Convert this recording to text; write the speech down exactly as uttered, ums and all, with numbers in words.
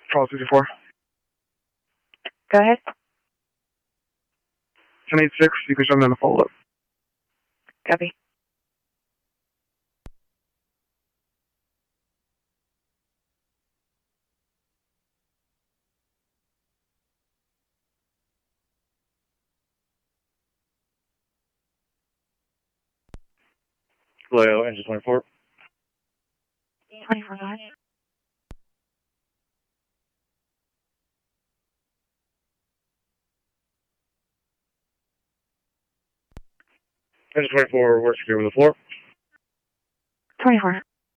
twelve sixty-four. Go ahead. ten eighty-six, you can show me on the follow-up. Copy. Vallejo, engine twenty-four. twenty-four, go ahead. Engine twenty-four, we're secure with the floor. twenty-four.